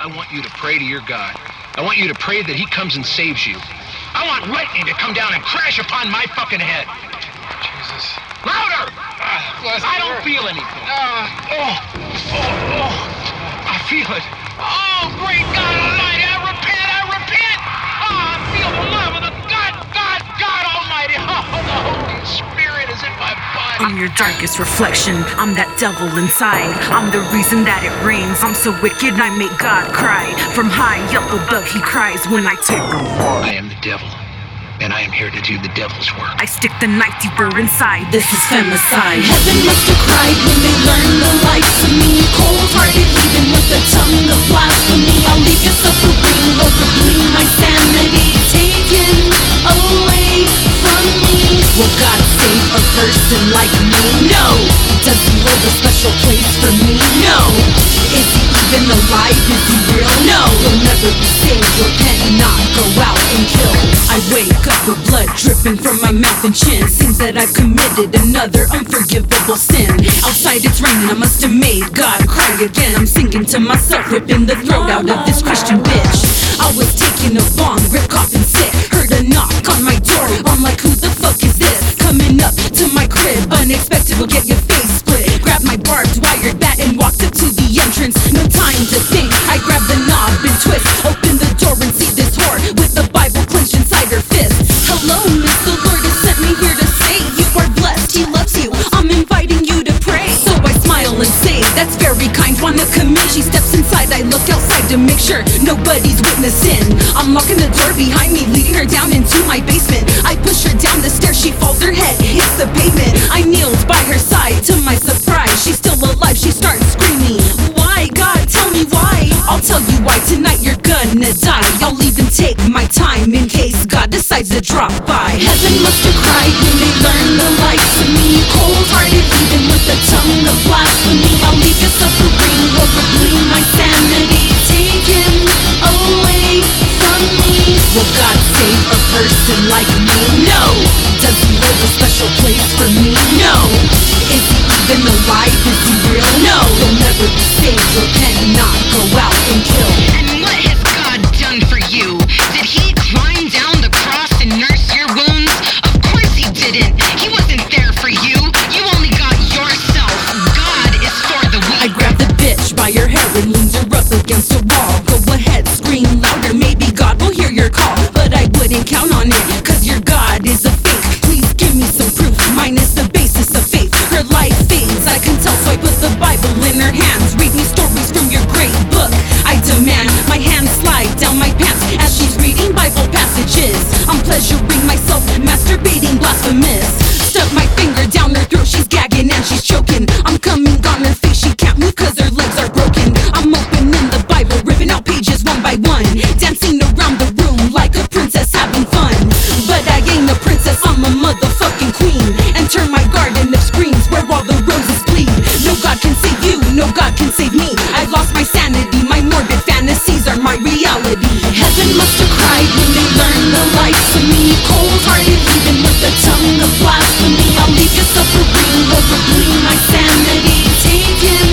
want you to pray to your God. I want you to pray that he comes and saves you. I want lightning to come down and crash upon my fucking head. Jesus. Louder! I don't feel anything. I feel it. Oh, great God Almighty, I repent! I feel the love of the God Almighty. Oh, the Holy Spirit is in my body. I'm your darkest reflection, I'm that devil inside. I'm the reason that it rains, I'm so wicked I make God cry. From high up above he cries when I take him. I am the devil, and I am here to do the devil's work. I stick the knife deeper inside, this is femicide. Heaven must have cried when they learned the likes of me. Cold-hearted, even with a tongue of blasphemy. I'll leave you suffering over bleeding my sanity. Taken away from me. Will God save a person like me? No. Does he hold a special place for me? No. Is he even alive? Is he real? No. He'll never be saved. Repent and not go out and kill. I wake up with blood dripping from my mouth and chin. Seems that I've committed another unforgivable sin. Outside it's raining, I must have made God cry again. I'm singing to myself, ripping the throat out of this Christian bitch. I was taking a bong, rip coughing sick. Heard a knock on my door, I'm like, who the fuck is this? Coming up to my crib, unexpected will get your face split. Grabbed my barbed wire bat and walked up to the entrance. No time to think, I grabbed the knob and twist. Open the door and see this whore with the Bible clenched inside her fist. Hello, miss, the Lord has sent me here to say you are blessed, he loves you, I'm inviting you to pray. So I smile and say, that's very kind, wanna come in? She steps inside, I look outside to make sure nobody's witnessing. I'm locking the door behind me, leading her down into my basement. I push her down the stairs, she falls, her head hits the pavement. I kneeled by her side, to my surprise, she's still alive, she starts screaming. Why, God, tell me why? I'll tell you why, tonight you're gonna die. I'll even take my time in case God decides to drop by. Heaven must have cried when they learned the likes of me. Cold-hearted, even with a tongue of blasphemy. I'll leave you suffering over bleeding my sanity. Taken away from me. Will God save a person like me? No. Does he hold a special place for me? No. Is he even alive? Is he real? No. He'll never be saved. Repent and not go out and kill. And what has God done for you? Did he climb down the cross and nurse your wounds? Of course he didn't. He wasn't there for you. You only got yourself. God is for the weak. I grab the bitch by her hair and leans her up against the wall. Go ahead, scream louder, maybe God will hear your call. But I wouldn't count on it, cause your God is a fake. Please give me some proof, mine is the basis of faith. Her life fades, I can tell, so I put the Bible in her hands. Read me stories from your great book, I demand. My hands slide down my pants as she's reading Bible passages. I'm pleasuring myself, masturbating, blasphemous. Stuck my finger down her throat, she's gagging and she's choking. I'm coming on her face, she can't move cause her legs are broken. I'm opening the Bible, ripping out pages one by one, dancing around the room like a princess having fun. But I ain't a princess, I'm a motherfucking queen. Enter my garden of screams where all the roses bleed. No God can save you, no God can save me. I lost my sanity, my morbid fantasies are my reality. Heaven must have cried when they learned the likes of me. Cold-hearted, even with a tongue of blasphemy. I'll leave you suffering over bleeding my sanity. Taken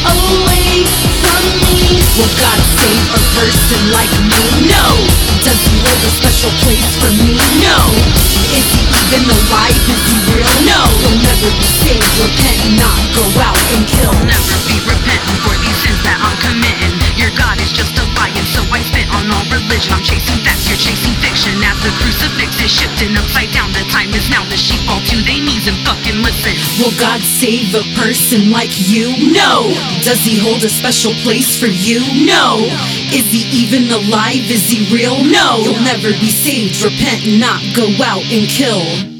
away from me. Will God save a person like me? No. Does he hold a special place for me? No. Is he even alive? Is he real? No. He'll never be saved. Repent and not go out and kill. Never be repenting for these sins that I'm committing. Your God is just a lie, and so I spit on all religion. I'm chasing facts, you're chasing fiction. As the crucifix is shifting upside down, the time is now. The sheep fall to their knees and fucking listen. Will God save a person like you? No. Does he hold a special place for you? No. Is he even alive? Is he real? No. You'll never be saved. Repent and not go out and kill.